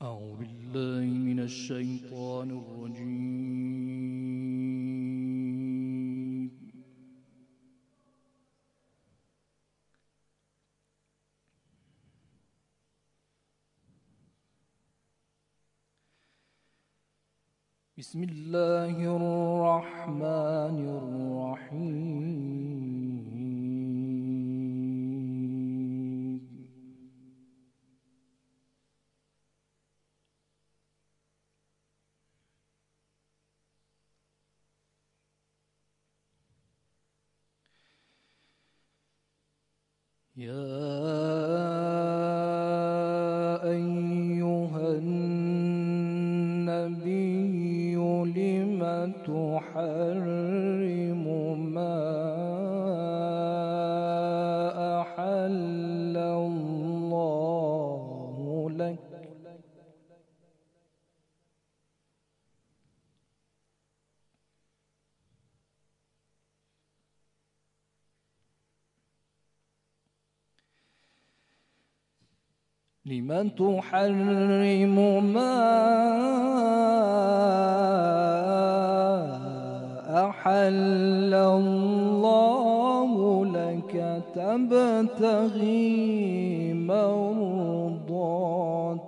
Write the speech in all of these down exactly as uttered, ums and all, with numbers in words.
أعوذ بالله من الشيطان الرجيم. بسم الله الرحمن الرحيم. يا أيها النبي لم تحرم ما أحل الله لك لمن تحرم ما أحل الله لك تبتغي مرضات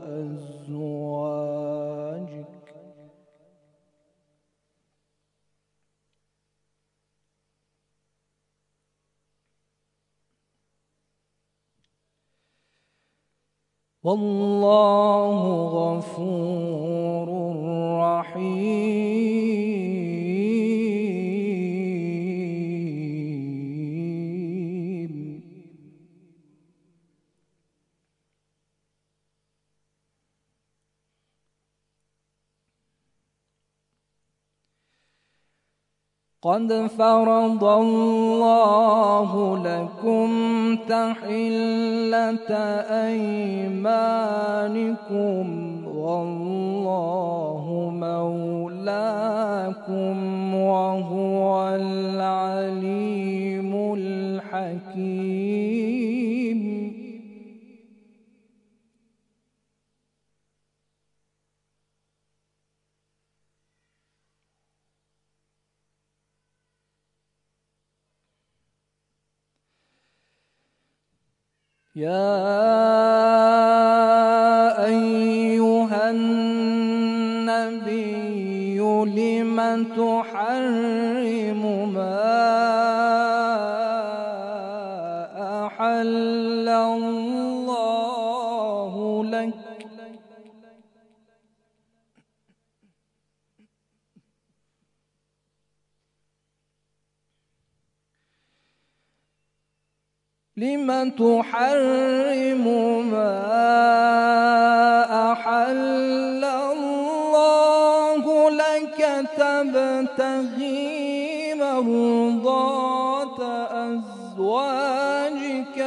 أزواجك والله غفور رحيم. قد فرض الله لكم تحلة أيمانكم والله مولاكم وهو العليم الحكيم. يا أيها النبي لم تحرم ما أحل الله لك لمن تحرم ما أحل الله لك تبتغي مرضات أزواجك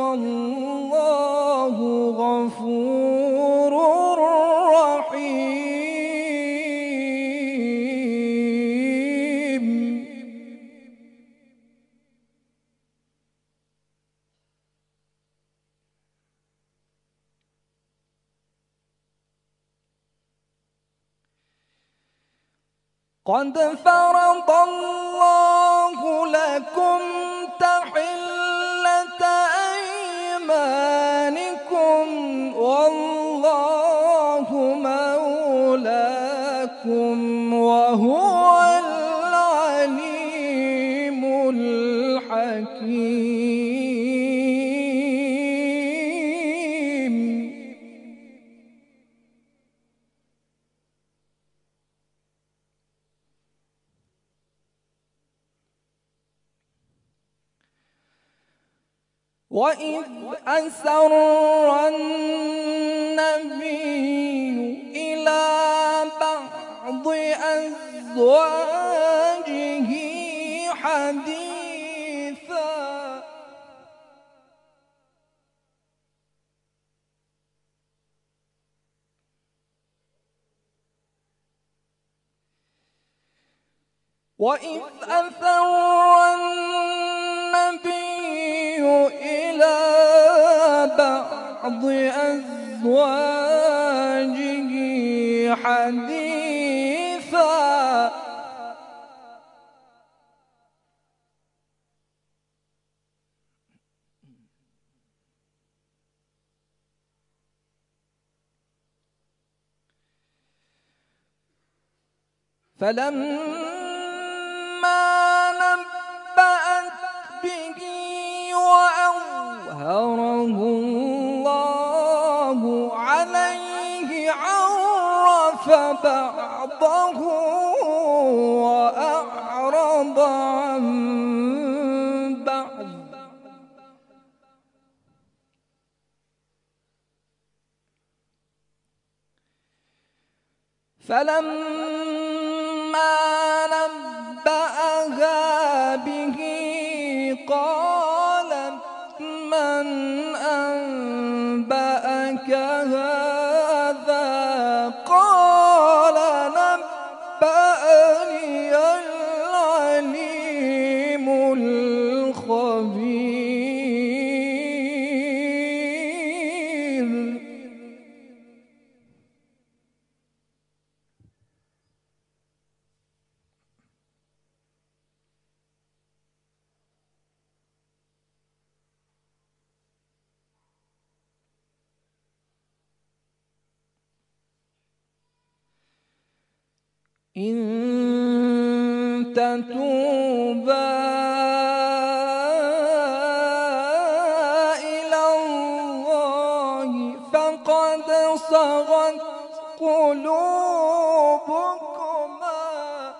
والله غفور رحيم. قد فرض الله لكم تحلة أيمانكم والله مولاكم وهو العليم الحكيم. وإذ أسر النبي إلى بعض أزواجه حديثا وإذ أسر النبي إلى بعض أزواجه حديثا فلما نبأت به وأظهره الله عليه عرف بعضه وأعرض عن بعض فلما نبأها به قالت من أنبأك هذا قال نبأني العليم الخبير إن تتوبا إلى الله فقد صغت قلوبكما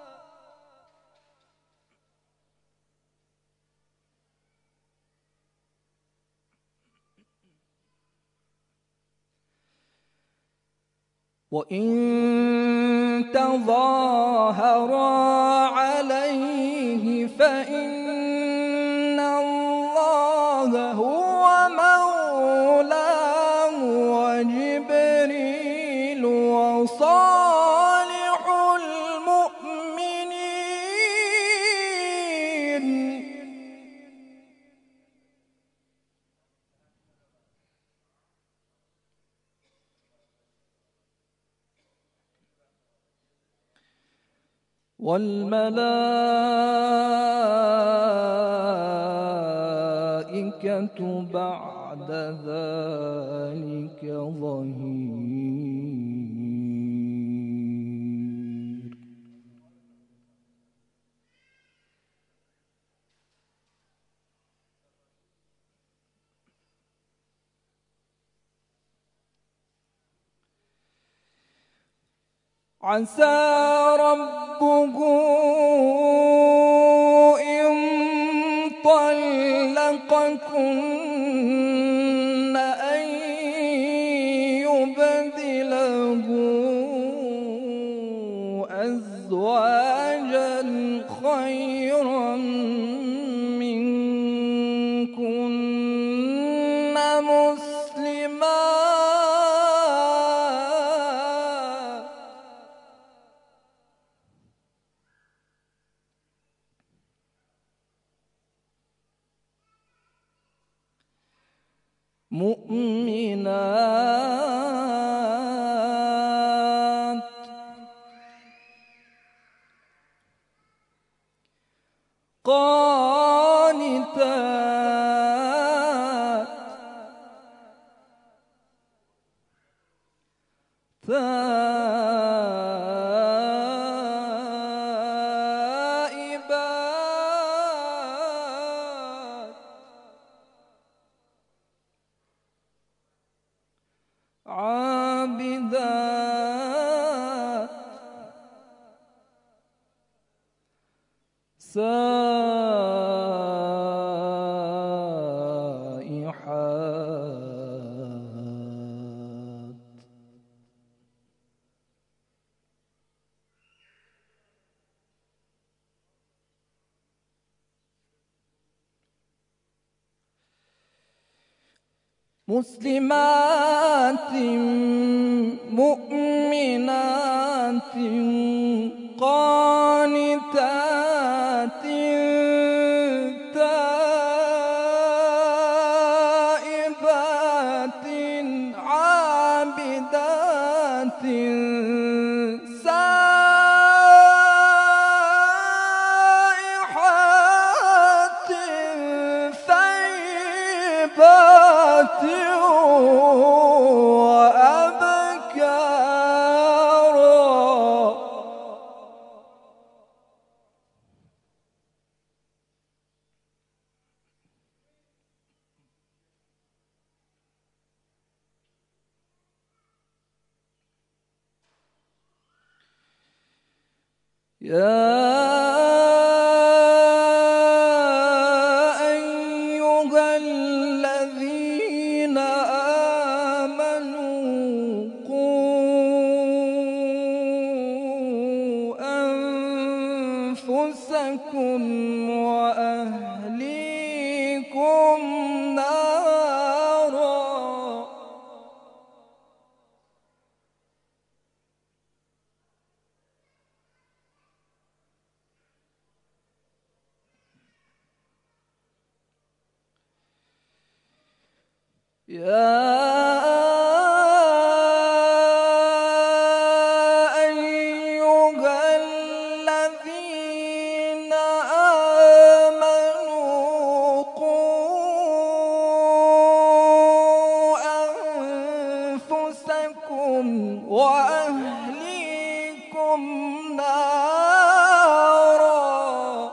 وإن تظاهرا عليه فإن الله هو مولاه وجبريل وصالح المؤمنين والملائكة بعد ذلك ظهير عسى ربه إن طلقكن أن يبدله أزواجا خيرا منكن مسلمات مؤمنات قانتات تائبات عابدات سائحات مسلمات مؤمنات قانتات تائبات عابدات سائحات ثيبات وأبكارا. يا أيها الذين آمنوا قوا أنفسكم وأهليكم نارا. يا أيها الذين آمنوا قوا أنفسكم وأهليكم نارا.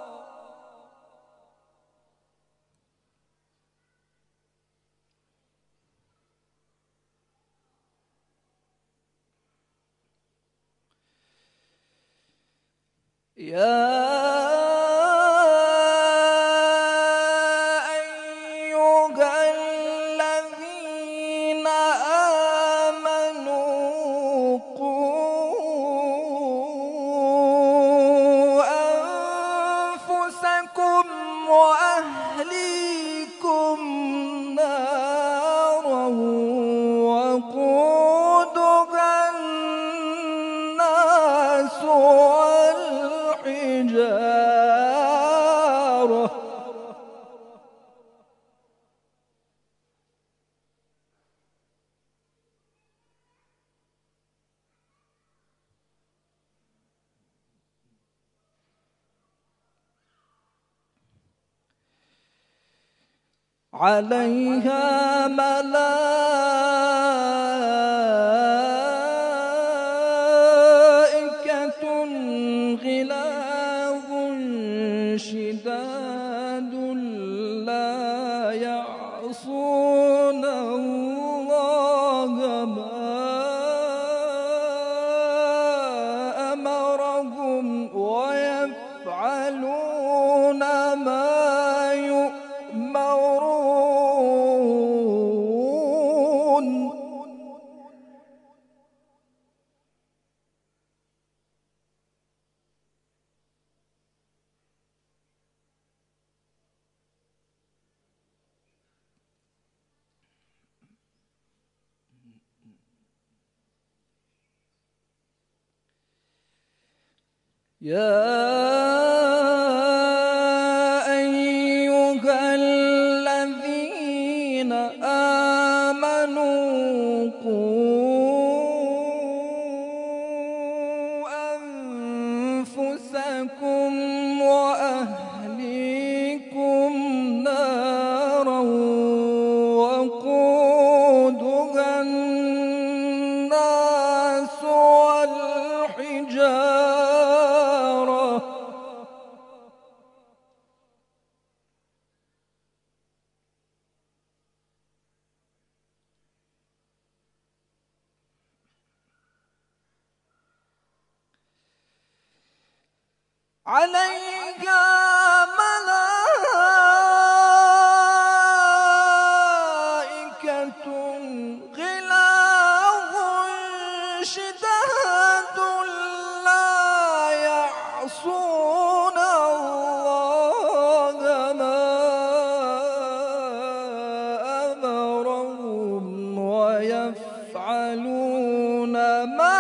يا أيها الذين آمنوا قوا أنفسكم وأهليكم نارا وقودها الناس والحجارة. عليها ملائكة غلاظ شداد لا يعصون الله ما أمرهم ويفعلون ما يؤمرون. يا أيها الذين آمنوا قوا أنفسكم وأهليكم نارا وقودها الناس والحجارة. عليها ملائكة غلاظ شداد لا يعصون الله ما أمرهم ويفعلون ما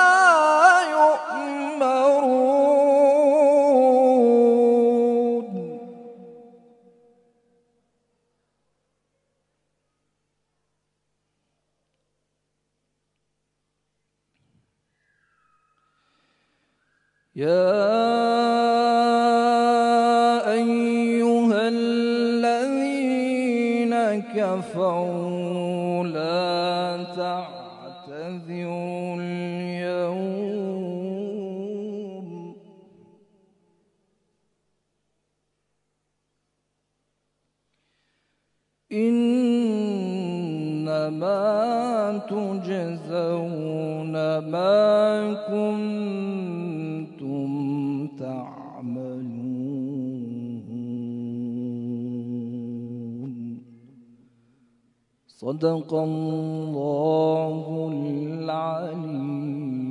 يؤمرون. يا أيها الذين كفروا لا تعتذروا اليوم إنما تجزون ما كنتم تعملون. صدق الله العليم.